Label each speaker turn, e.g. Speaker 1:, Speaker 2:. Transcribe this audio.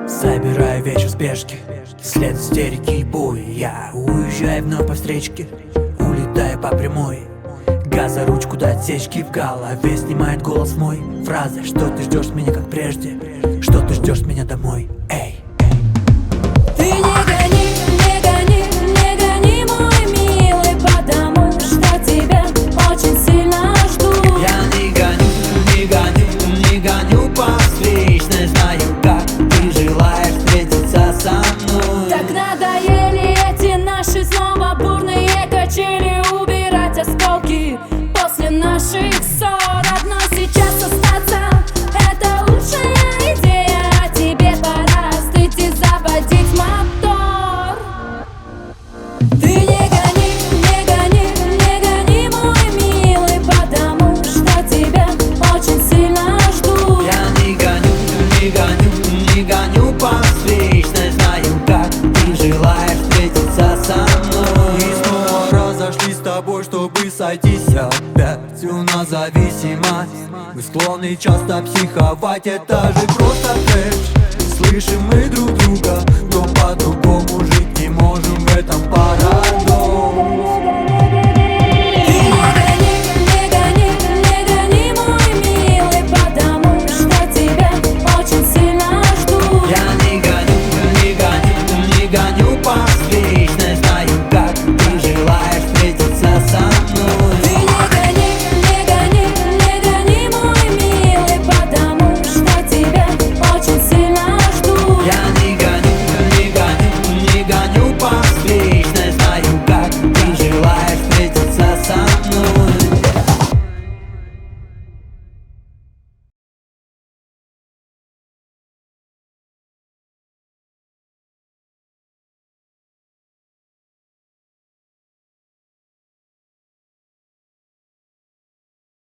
Speaker 1: Собираю вечер в спешке, вслед истерики и буи. Я уезжаю вновь по встречке, улетаю по прямой. Газа ручку до отсечки, в голове снимает голос мой. Фраза: что ты ждешь меня как прежде, что ты ждешь меня домой. Эй.
Speaker 2: Ты не гони, не гони, не гони, мой милый, потому что тебя очень сильно жду.
Speaker 1: Я не гоню, не гоню, не гоню по встречной. Знаю, как ты желаешь встретиться со мной.
Speaker 2: Так надоели эти наши снова бурные качели. Убирать осколки после наших ссор. Одно сейчас остаться — это лучшая идея. А тебе пора остыть и заводить мотор. Ты не гони, не гони, не гони, мой милый, потому что тебя очень сильно жду.
Speaker 1: Я не гоню, не гоню, не гоню по встречной. Знаю, как ты желаешь встретиться со мной. И снова разошлись с тобой, чтобы сойтись опять. У нас зависимость, мы склонны часто психовать. Это же просто трэш. Слышим мы друг друга, но по-другому жить не можем. В этом парадокс.